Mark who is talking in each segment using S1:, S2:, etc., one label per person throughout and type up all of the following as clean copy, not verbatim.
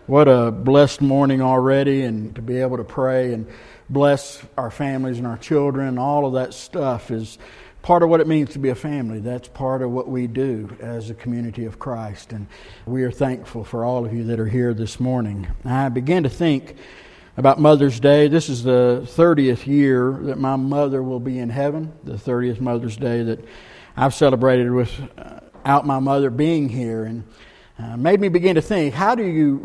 S1: What a blessed morning already, and to be able to pray and bless our families and our children. All of that stuff is part of what it means to be a family. That's part of what we do as a community of Christ, and we are thankful for all of you that are here this morning. I began to think about Mother's Day. This is the 30th year that my mother will be in heaven, the 30th Mother's Day that I've celebrated without my mother being here, and made me begin to think, how do you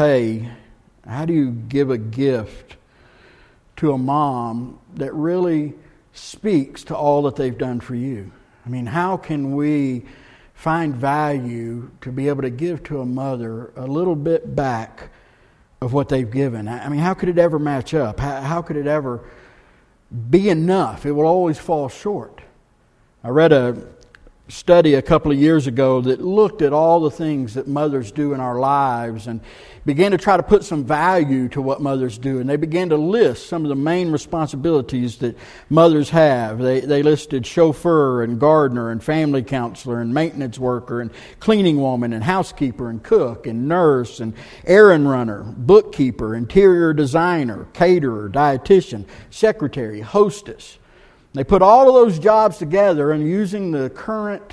S1: give a gift to a mom that really speaks to all that they've done for you? I mean, how can we find value to be able to give to a mother a little bit back of what they've given? I mean, how could it ever match up? How could it ever be enough? It will always fall short. I read a study a couple of years ago that looked at all the things that mothers do in our lives and began to try to put some value to what mothers do. And they began to list some of the main responsibilities that mothers have. They listed chauffeur and gardener and family counselor and maintenance worker and cleaning woman and housekeeper and cook and nurse and errand runner, bookkeeper, interior designer, caterer, dietitian, secretary, hostess. They put all of those jobs together, and using the current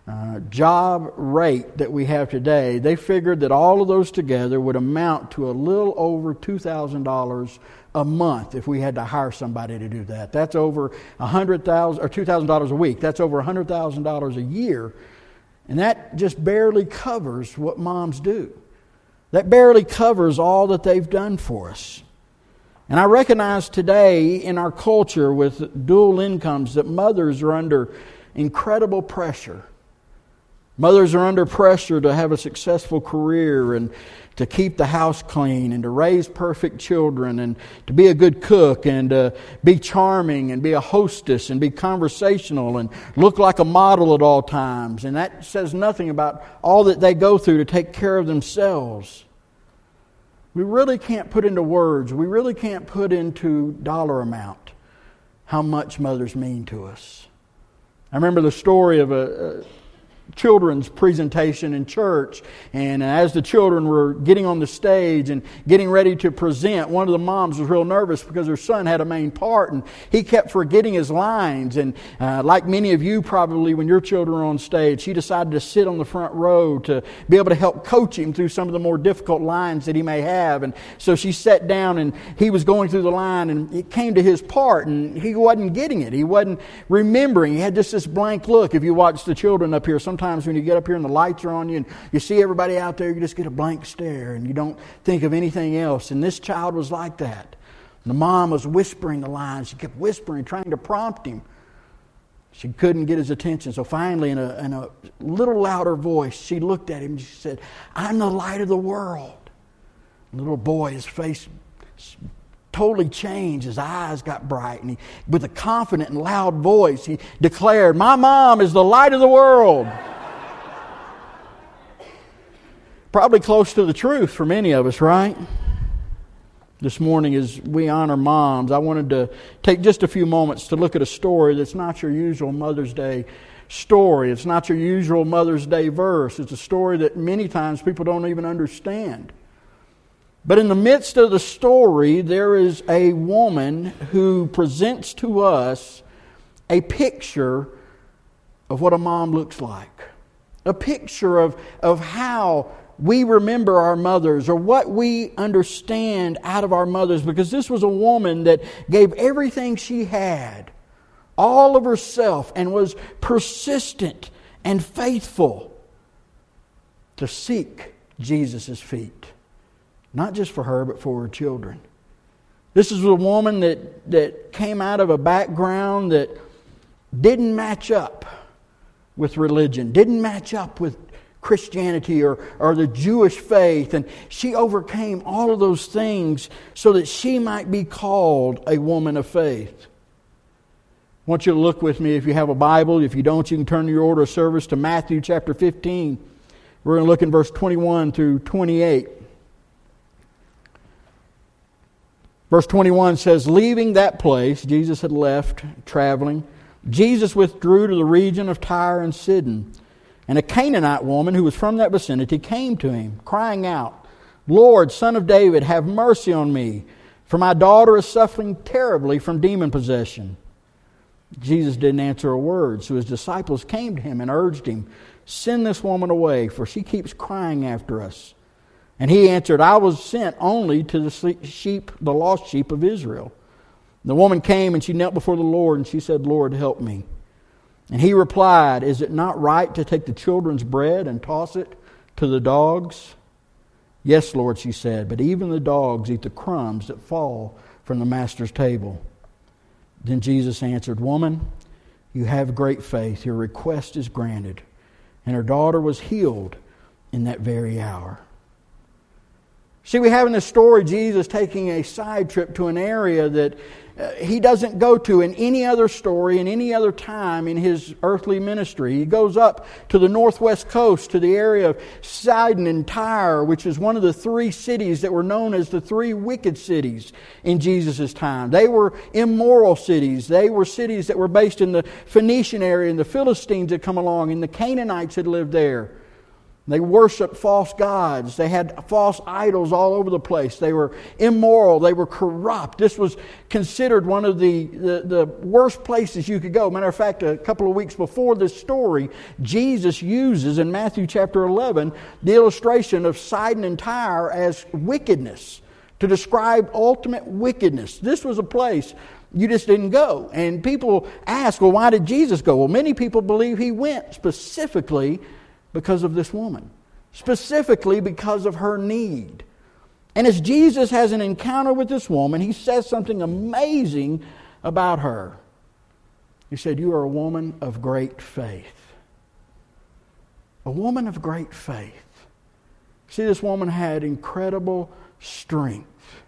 S1: job rate that we have today, they figured that all of those together would amount to a little over $2,000 a month if we had to hire somebody to do that. That's over $100,000 or $2,000 a week. That's over $100,000 a year, and that just barely covers what moms do. That barely covers all that they've done for us. And I recognize today in our culture with dual incomes that mothers are under incredible pressure. Mothers are under pressure to have a successful career and to keep the house clean and to raise perfect children and to be a good cook and to be charming and be a hostess and be conversational and look like a model at all times. And that says nothing about all that they go through to take care of themselves. We really can't put into words, we really can't put into dollar amount how much mothers mean to us. I remember the story of a children's presentation in church, and as the children were getting on the stage and getting ready to present, one of the moms was real nervous because her son had a main part and he kept forgetting his lines, and like many of you probably when your children are on stage, she decided to sit on the front row to be able to help coach him through some of the more difficult lines that he may have. And so she sat down and he was going through the line, and it came to his part and he wasn't getting it. He wasn't remembering. He had just this blank look. If you watch the children up here, sometimes when you get up here and the lights are on you and you see everybody out there, you just get a blank stare and you don't think of anything else. And this child was like that. And the mom was whispering the lines. She kept whispering, trying to prompt him. She couldn't get his attention. So finally, in a little louder voice, she looked at him and she said, "I'm the light of the world." And the little boy, his face totally changed. His eyes got bright, and with a confident and loud voice, he declared, "My mom is the light of the world." Probably close to the truth for many of us, right? This morning, as we honor moms, I wanted to take just a few moments to look at a story that's not your usual Mother's Day story. It's not your usual Mother's Day verse. It's a story that many times people don't even understand. But in the midst of the story, there is a woman who presents to us a picture of what a mom looks like. A picture of how we remember our mothers, or what we understand out of our mothers, because this was a woman that gave everything she had, all of herself, and was persistent and faithful to seek Jesus' feet. Not just for her, but for her children. This is a woman that came out of a background that didn't match up with religion, didn't match up with Christianity or the Jewish faith. And she overcame all of those things so that she might be called a woman of faith. I want you to look with me if you have a Bible. If you don't, you can turn your order of service to Matthew chapter 15. We're going to look in verse 21 through 28. Verse 21 says, "Leaving that place," Jesus had left, traveling, "Jesus withdrew to the region of Tyre and Sidon. And a Canaanite woman who was from that vicinity came to him, crying out, Lord, Son of David, have mercy on me, for my daughter is suffering terribly from demon possession." Jesus didn't answer a word, so his disciples came to him and urged him, "Send this woman away, for she keeps crying after us." And he answered, "I was sent only to the lost sheep of Israel." The woman came and she knelt before the Lord, and she said, "Lord, help me." And he replied, "Is it not right to take the children's bread and toss it to the dogs?" "Yes, Lord," she said, "but even the dogs eat the crumbs that fall from the master's table." Then Jesus answered, "Woman, you have great faith. Your request is granted." And her daughter was healed in that very hour. See, we have in this story Jesus taking a side trip to an area that he doesn't go to in any other story, in any other time in his earthly ministry. He goes up to the northwest coast, to the area of Sidon and Tyre, which is one of the three cities that were known as the three wicked cities in Jesus' time. They were immoral cities. They were cities that were based in the Phoenician area, and the Philistines had come along, and the Canaanites had lived there. They worshiped false gods. They had false idols all over the place. They were immoral. They were corrupt. This was considered one of the worst places you could go. Matter of fact, a couple of weeks before this story, Jesus uses in Matthew chapter 11 the illustration of Sidon and Tyre as wickedness to describe ultimate wickedness. This was a place you just didn't go. And people ask, well, why did Jesus go? Well, many people believe he went specifically because of this woman, specifically because of her need. And as Jesus has an encounter with this woman, he says something amazing about her. He said, "You are a woman of great faith." A woman of great faith. See, this woman had incredible strength.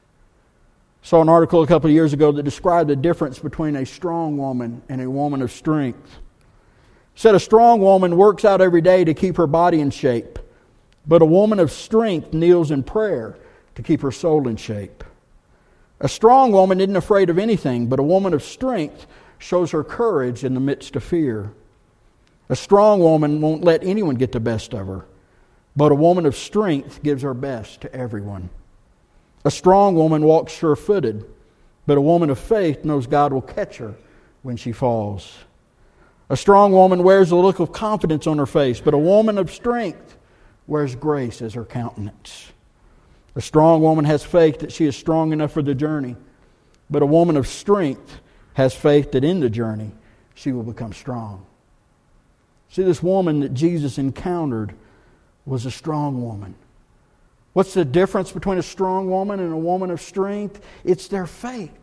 S1: Saw an article a couple of years ago that described the difference between a strong woman and a woman of strength. Said a strong woman works out every day to keep her body in shape, but a woman of strength kneels in prayer to keep her soul in shape. A strong woman isn't afraid of anything, but a woman of strength shows her courage in the midst of fear. A strong woman won't let anyone get the best of her, but a woman of strength gives her best to everyone. A strong woman walks sure-footed, but a woman of faith knows God will catch her when she falls. A strong woman wears a look of confidence on her face, but a woman of strength wears grace as her countenance. A strong woman has faith that she is strong enough for the journey, but a woman of strength has faith that in the journey she will become strong. See, this woman that Jesus encountered was a strong woman. What's the difference between a strong woman and a woman of strength? It's their faith.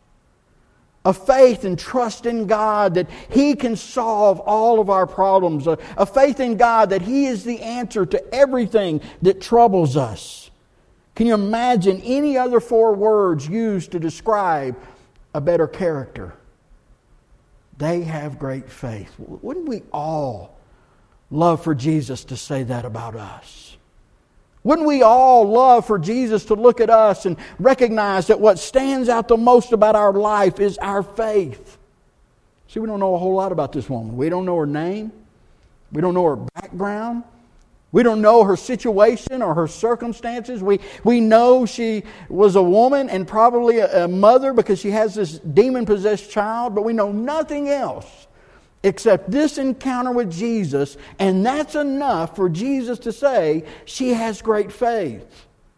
S1: A faith and trust in God that He can solve all of our problems. A faith in God that He is the answer to everything that troubles us. Can you imagine any other four words used to describe a better character? They have great faith. Wouldn't we all love for Jesus to say that about us? Wouldn't we all love for Jesus to look at us and recognize that what stands out the most about our life is our faith? See, we don't know a whole lot about this woman. We don't know her name. We don't know her background. We don't know her situation or her circumstances. We know she was a woman and probably a mother because she has this demon-possessed child, but we know nothing else except this encounter with Jesus, and that's enough for Jesus to say she has great faith.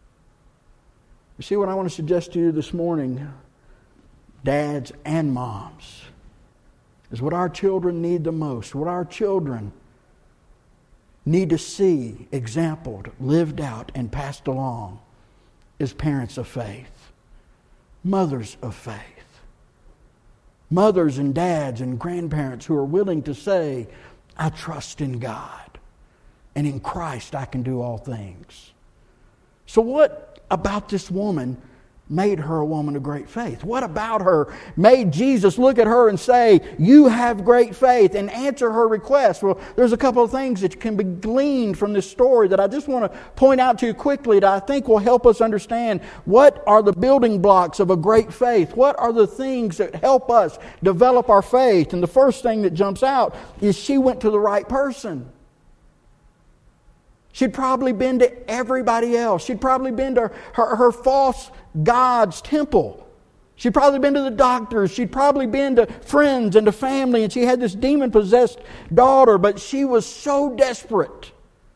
S1: You see what I want to suggest to you this morning, dads and moms, is what our children need the most, what our children need to see exampled, lived out, and passed along is parents of faith, mothers of faith. Mothers and dads and grandparents who are willing to say, I trust in God, and in Christ I can do all things. So what about this woman made her a woman of great faith? What about her made Jesus look at her and say, you have great faith, and answer her request? Well, there's a couple of things that can be gleaned from this story that I just want to point out to you quickly that I think will help us understand what are the building blocks of a great faith. What are the things that help us develop our faith? And the first thing that jumps out is she went to the right person. She'd probably been to everybody else. She'd probably been to her false god's temple. She'd probably been to the doctors. She'd probably been to friends and to family. And she had this demon-possessed daughter. But she was so desperate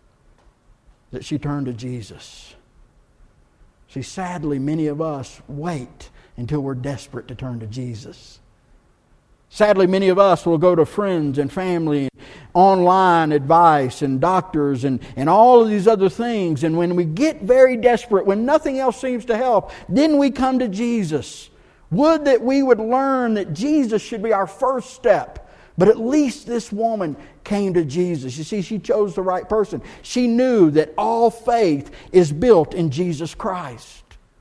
S1: that she turned to Jesus. See, sadly, many of us wait until we're desperate to turn to Jesus. Sadly, many of us will go to friends and family, and online advice and doctors and all of these other things. And when we get very desperate, when nothing else seems to help, then we come to Jesus. Would that we would learn that Jesus should be our first step. But at least this woman came to Jesus. You see, she chose the right person. She knew that all faith is built in Jesus Christ.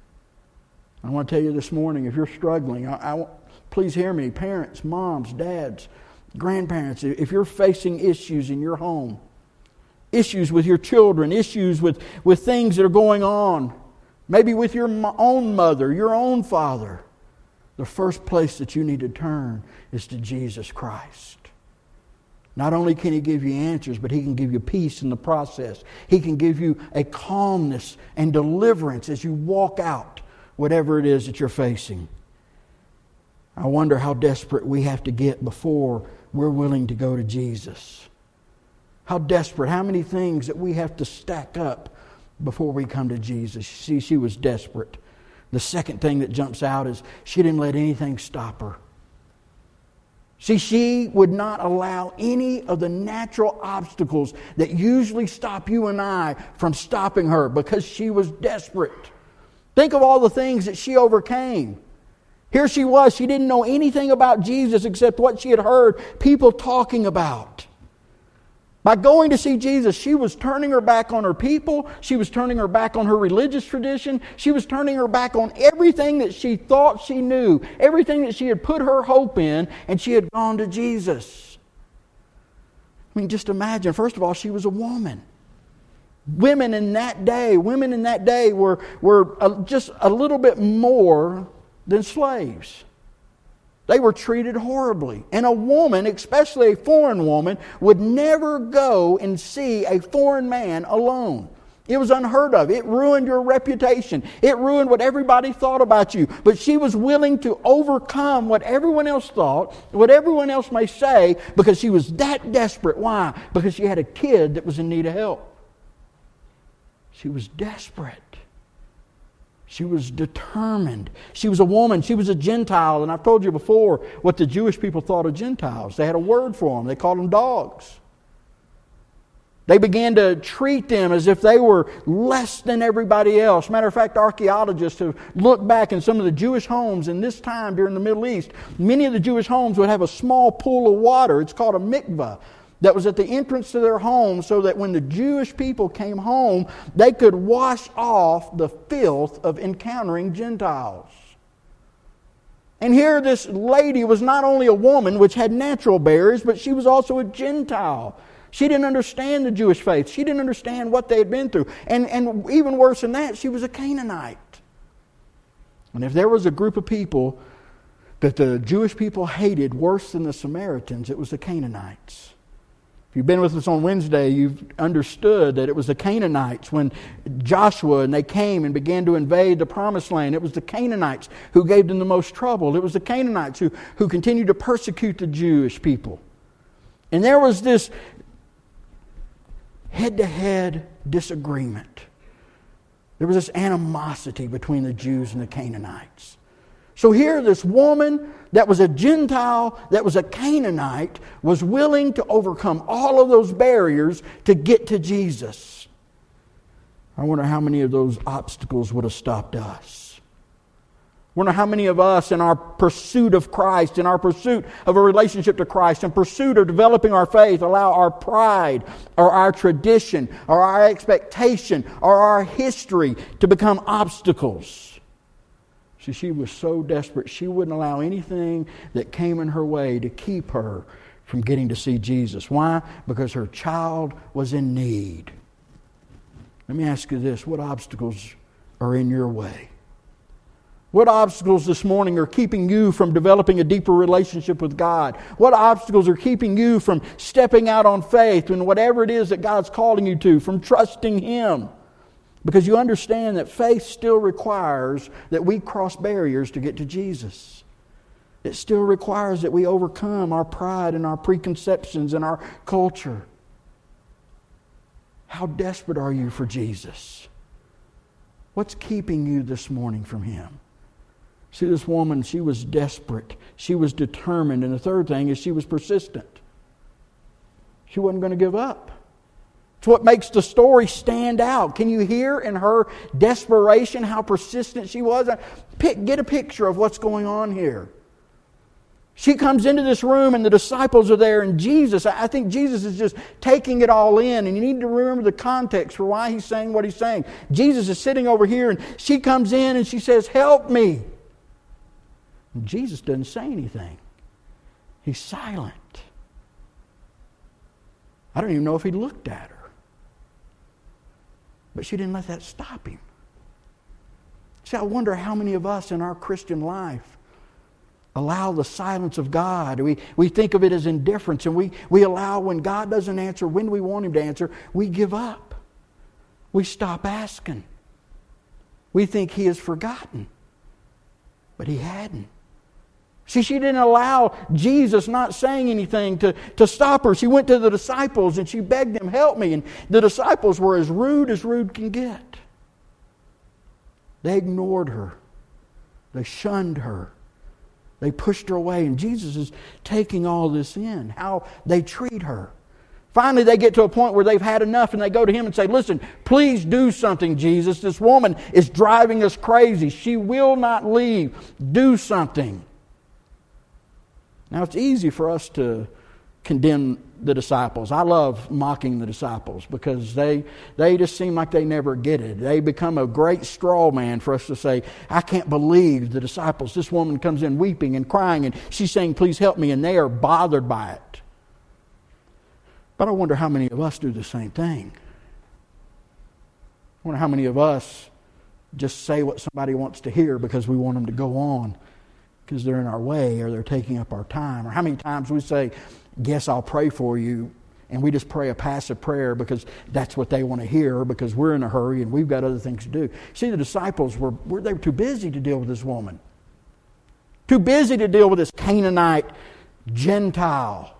S1: I want to tell you this morning, if you're struggling, please hear me, parents, moms, dads, grandparents, if you're facing issues in your home, issues with your children, issues with things that are going on, maybe with your own mother, your own father, the first place that you need to turn is to Jesus Christ. Not only can He give you answers, but He can give you peace in the process. He can give you a calmness and deliverance as you walk out whatever it is that you're facing. I wonder how desperate we have to get before we're willing to go to Jesus. How desperate, how many things that we have to stack up before we come to Jesus. See, she was desperate. The second thing that jumps out is she didn't let anything stop her. See, she would not allow any of the natural obstacles that usually stop you and I from stopping her because she was desperate. Think of all the things that she overcame. Here she was. She didn't know anything about Jesus except what she had heard people talking about. By going to see Jesus, she was turning her back on her people. She was turning her back on her religious tradition. She was turning her back on everything that she thought she knew, everything that she had put her hope in, and she had gone to Jesus. I mean, just imagine, first of all, she was a woman. Women in that day were just a little bit more than slaves. They were treated horribly. And a woman, especially a foreign woman, would never go and see a foreign man alone. It was unheard of. It ruined your reputation. It ruined what everybody thought about you. But she was willing to overcome what everyone else thought, what everyone else may say, because she was that desperate. Why? Because she had a kid that was in need of help. She was desperate. She was determined. She was a woman. She was a Gentile. And I've told you before what the Jewish people thought of Gentiles. They had a word for them. They called them dogs. They began to treat them as if they were less than everybody else. Matter of fact, archaeologists have looked back in some of the Jewish homes in this time during the Middle East. Many of the Jewish homes would have a small pool of water. It's called a mikvah. That was at the entrance to their home so that when the Jewish people came home, they could wash off the filth of encountering Gentiles. And here this lady was not only a woman, which had natural barriers, but she was also a Gentile. She didn't understand the Jewish faith. She didn't understand what they had been through. And even worse than that, she was a Canaanite. And if there was a group of people that the Jewish people hated worse than the Samaritans, it was the Canaanites. If you've been with us on Wednesday, you've understood that it was the Canaanites when Joshua and they came and began to invade the Promised Land. It was the Canaanites who gave them the most trouble. It was the Canaanites who continued to persecute the Jewish people. And there was this head-to-head disagreement. There was this animosity between the Jews and the Canaanites. So here this woman that was a Gentile, that was a Canaanite, was willing to overcome all of those barriers to get to Jesus. I wonder how many of those obstacles would have stopped us. I wonder how many of us in our pursuit of Christ, in our pursuit of a relationship to Christ, in pursuit of developing our faith, allow our pride or our tradition or our expectation or our history to become obstacles. See, she was so desperate, she wouldn't allow anything that came in her way to keep her from getting to see Jesus. Why? Because her child was in need. Let me ask you this. What obstacles are in your way? What obstacles this morning are keeping you from developing a deeper relationship with God? What obstacles are keeping you from stepping out on faith in whatever it is that God's calling you to, from trusting Him? Because you understand that faith still requires that we cross barriers to get to Jesus. It still requires that we overcome our pride and our preconceptions and our culture. How desperate are you for Jesus? What's keeping you this morning from Him? See, this woman, she was desperate. She was determined. And the third thing is she was persistent. She wasn't going to give up. It's what makes the story stand out. Can you hear in her desperation how persistent she was? Get a picture of what's going on here. She comes into this room and the disciples are there, and Jesus, I think Jesus is just taking it all in, and you need to remember the context for why He's saying what He's saying. Jesus is sitting over here and she comes in and she says, "Help me." And Jesus doesn't say anything. He's silent. I don't even know if He looked at her. But she didn't let that stop Him. See, I wonder how many of us in our Christian life allow the silence of God. We think of it as indifference, and we allow, when God doesn't answer when we want Him to answer, we give up. We stop asking. We think He has forgotten. But He hadn't. See, she didn't allow Jesus not saying anything to stop her. She went to the disciples and she begged them, "Help me." And the disciples were as rude can get. They ignored her. They shunned her. They pushed her away. And Jesus is taking all this in, how they treat her. Finally, they get to a point where they've had enough, and they go to Him and say, "Listen, please do something, Jesus. This woman is driving us crazy. She will not leave. Do something." Now, it's easy for us to condemn the disciples. I love mocking the disciples because they just seem like they never get it. They become a great straw man for us to say, "I can't believe the disciples. This woman comes in weeping and crying, and she's saying, 'Please help me,' and they are bothered by it." But I wonder how many of us do the same thing. I wonder how many of us just say what somebody wants to hear because we want them to go on, because they're in our way or they're taking up our time. Or how many times we say, "Guess I'll pray for you," and we just pray a passive prayer because that's what they want to hear, because we're in a hurry and we've got other things to do. See, the disciples were too busy to deal with this woman. Too busy to deal with this Canaanite Gentile.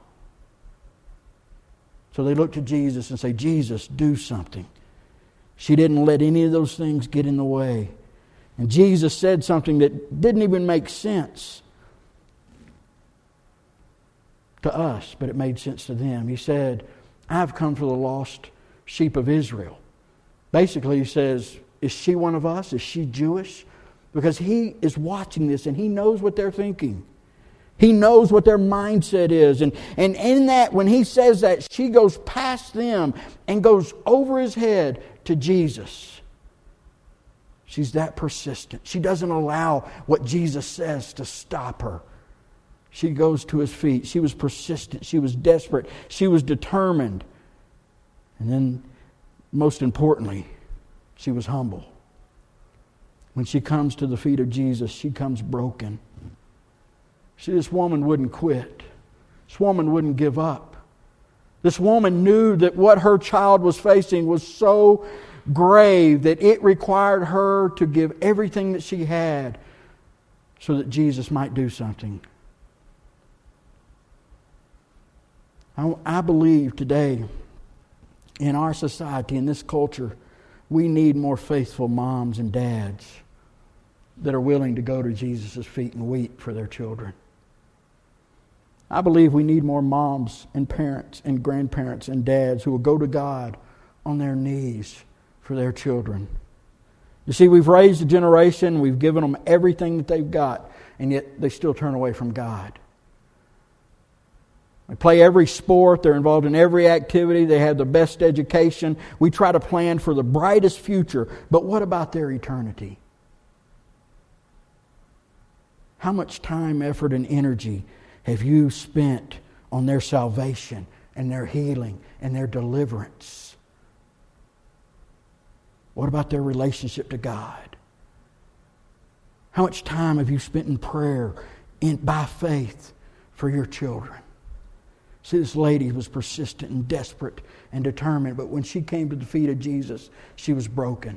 S1: So they looked to Jesus and say, "Jesus, do something." She didn't let any of those things get in the way. And Jesus said something that didn't even make sense to us, but it made sense to them. He said, "I've come for the lost sheep of Israel." Basically, He says, is she one of us? Is she Jewish? Because He is watching this and He knows what they're thinking. He knows what their mindset is. And in that, when He says that, she goes past them and goes over His head to Jesus. She's that persistent. She doesn't allow what Jesus says to stop her. She goes to His feet. She was persistent. She was desperate. She was determined. And then, most importantly, she was humble. When she comes to the feet of Jesus, she comes broken. See, this woman wouldn't quit. This woman wouldn't give up. This woman knew that what her child was facing was so grave that it required her to give everything that she had so that Jesus might do something. I believe today in our society, in this culture, we need more faithful moms and dads that are willing to go to Jesus' feet and weep for their children. I believe we need more moms and parents and grandparents and dads who will go to God on their knees for their children. You see, we've raised a generation, we've given them everything that they've got, and yet they still turn away from God. They play every sport, they're involved in every activity, they have the best education. We try to plan for the brightest future, but what about their eternity? How much time, effort, and energy have you spent on their salvation and their healing and their deliverance? What about their relationship to God? How much time have you spent in prayer by faith for your children? See, this lady was persistent and desperate and determined, but when she came to the feet of Jesus, she was broken.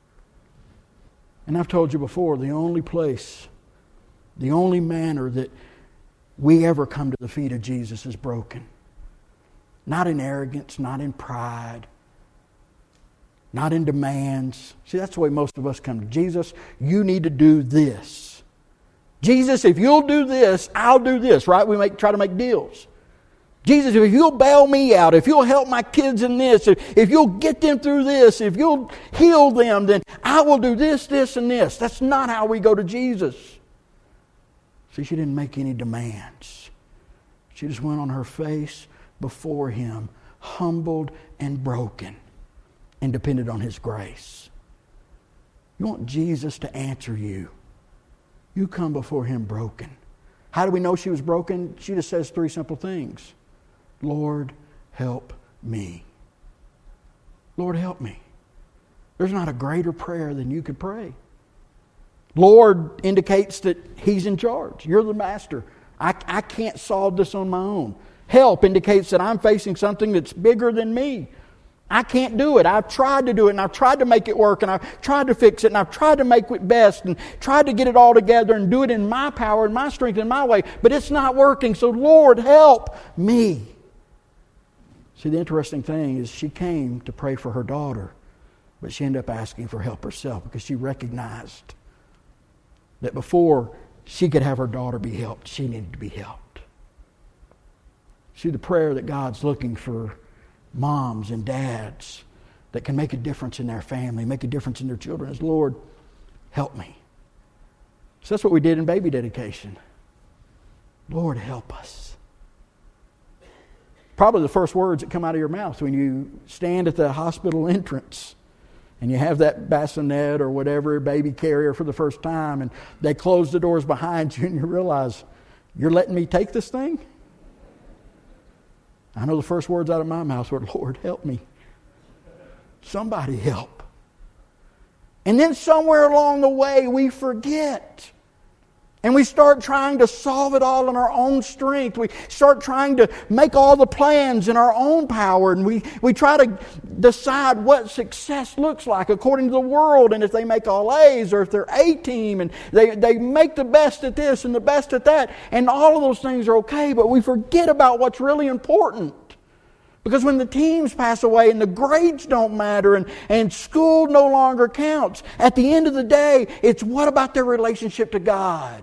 S1: And I've told you before, the only place, the only manner that we ever come to the feet of Jesus is broken. Not in arrogance, not in pride, not in demands. See, that's the way most of us come to Jesus. You need to do this. Jesus, if you'll do this, I'll do this, right? We try to make deals. Jesus, if you'll bail me out, if you'll help my kids in this, if you'll get them through this, if you'll heal them, then I will do this, this, and this. That's not how we go to Jesus. See, she didn't make any demands. She just went on her face before Him, humbled and broken, and depended on His grace. You want Jesus to answer you. You come before Him broken. How do we know she was broken? She just says three simple things. Lord, help me. Lord, help me. There's not a greater prayer than you could pray. Lord indicates that He's in charge. You're the master. I can't solve this on my own. Help indicates that I'm facing something that's bigger than me. I can't do it. I've tried to do it, and I've tried to make it work, and I've tried to fix it, and I've tried to make it best, and tried to get it all together and do it in my power and my strength and my way, but it's not working. So Lord, help me. See, the interesting thing is she came to pray for her daughter, but she ended up asking for help herself because she recognized that before she could have her daughter be helped, she needed to be helped. See, the prayer that God's looking for moms and dads that can make a difference in their family, make a difference in their children is, Lord, help me. So that's what we did in baby dedication. Lord, help us. Probably the first words that come out of your mouth when you stand at the hospital entrance and you have that bassinet or whatever baby carrier for the first time, and they close the doors behind you and you realize, you're letting me take this thing? I know the first words out of my mouth were, Lord, help me. Somebody help. And then somewhere along the way we forget. And we start trying to solve it all in our own strength. We start trying to make all the plans in our own power. And we try to decide what success looks like according to the world. And if they make all A's or if they're A-team. And they make the best at this and the best at that. And all of those things are okay. But we forget about what's really important. Because when the teams pass away and the grades don't matter and school no longer counts, at the end of the day, it's what about their relationship to God?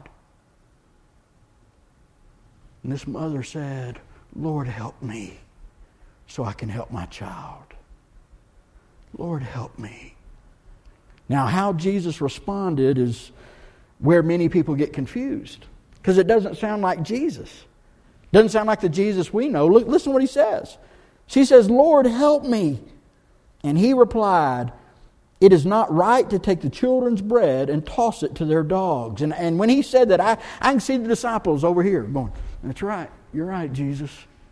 S1: And this mother said, Lord, help me so I can help my child. Lord, help me. Now, how Jesus responded is where many people get confused. Because it doesn't sound like Jesus. It doesn't sound like the Jesus we know. Look, listen to what He says. She says, Lord, help me. And He replied, it is not right to take the children's bread and toss it to their dogs. And when He said that, I can see the disciples over here going, that's right. You're right, Jesus.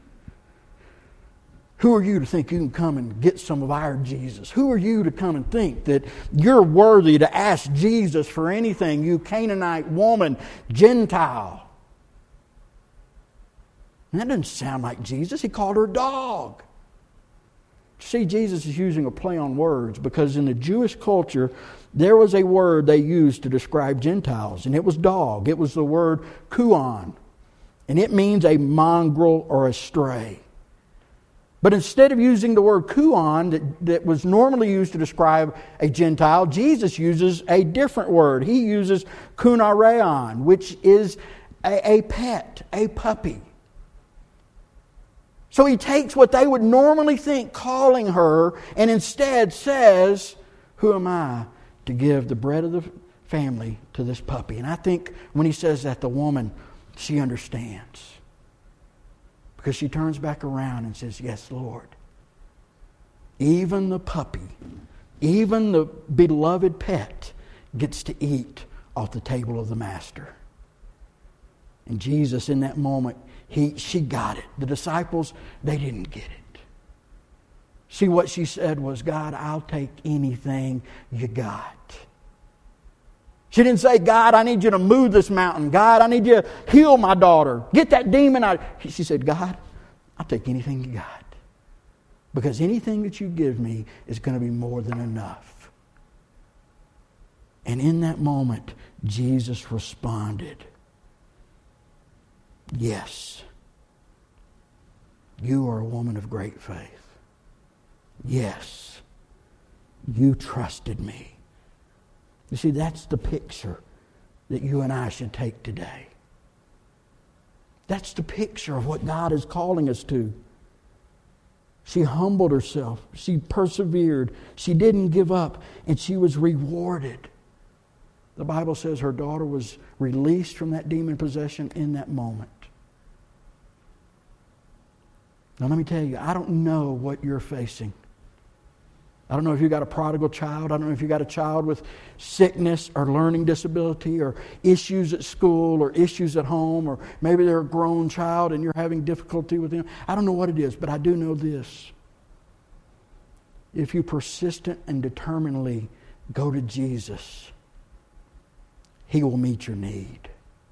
S1: Who are you to think you can come and get some of our Jesus? Who are you to come and think that you're worthy to ask Jesus for anything, you Canaanite woman, Gentile? And that doesn't sound like Jesus. He called her a dog. See, Jesus is using a play on words because in the Jewish culture, there was a word they used to describe Gentiles, and it was dog. It was the word kuon, and it means a mongrel or a stray. But instead of using the word kuon that was normally used to describe a Gentile, Jesus uses a different word. He uses kunareon, which is a pet, a puppy. So He takes what they would normally think calling her and instead says, who am I to give the bread of the family to this puppy? And I think when He says that, the woman, she understands. Because she turns back around and says, yes, Lord. Even the puppy, even the beloved pet gets to eat off the table of the Master. And Jesus in that moment, she got it. The disciples, they didn't get it. See, what she said was, God, I'll take anything you got. She didn't say, God, I need you to move this mountain. God, I need you to heal my daughter. Get that demon out. She said, God, I'll take anything you got. Because anything that you give me is going to be more than enough. And in that moment, Jesus responded, yes, you are a woman of great faith. Yes, you trusted me. You see, that's the picture that you and I should take today. That's the picture of what God is calling us to. She humbled herself. She persevered. She didn't give up. And she was rewarded. The Bible says her daughter was released from that demon possession in that moment. Now let me tell you, I don't know what you're facing. I don't know if you got a prodigal child. I don't know if you got a child with sickness or learning disability or issues at school or issues at home, or maybe they're a grown child and you're having difficulty with them. I don't know what it is, but I do know this. If you persistent and determinedly go to Jesus, He will meet your need.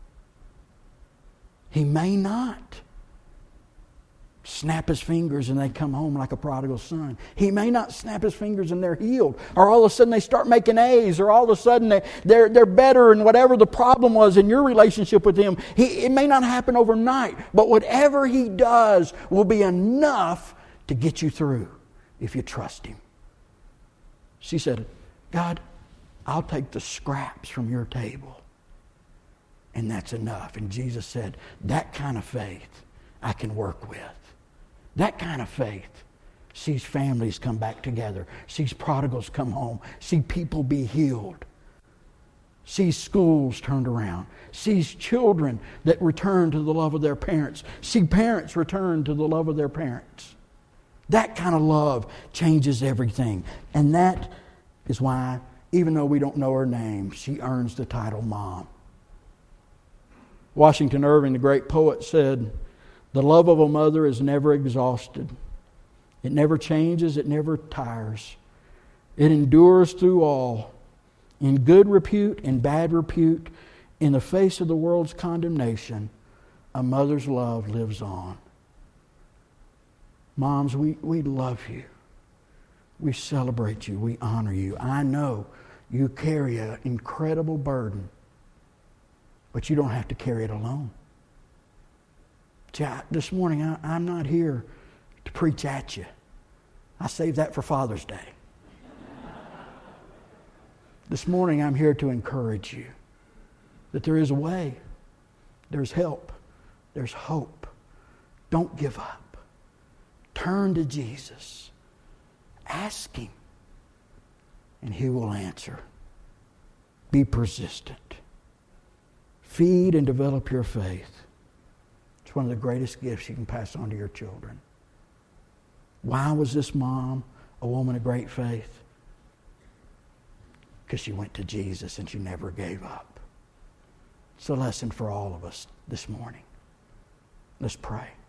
S1: He may not snap His fingers and they come home like a prodigal son. He may not snap His fingers and they're healed. Or all of a sudden they start making A's. Or all of a sudden they're better in whatever the problem was in your relationship with Him. It may not happen overnight. But whatever He does will be enough to get you through if you trust Him. She said, God, I'll take the scraps from your table. And that's enough. And Jesus said, that kind of faith I can work with. That kind of faith sees families come back together, sees prodigals come home, see people be healed, sees schools turned around, sees children that return to the love of their parents, see parents return to the love of their parents. That kind of love changes everything. And that is why, even though we don't know her name, she earns the title Mom. Washington Irving, the great poet, said, the love of a mother is never exhausted. It never changes. It never tires. It endures through all. In good repute and bad repute, in the face of the world's condemnation, a mother's love lives on. Moms, we love you. We celebrate you. We honor you. I know you carry an incredible burden, but you don't have to carry it alone. This morning, I'm not here to preach at you. I saved that for Father's Day. This morning, I'm here to encourage you that there is a way, there's help, there's hope. Don't give up. Turn to Jesus. Ask Him, and He will answer. Be persistent. Feed and develop your faith. It's one of the greatest gifts you can pass on to your children. Why was this mom a woman of great faith? Because she went to Jesus and she never gave up. It's a lesson for all of us this morning. Let's pray.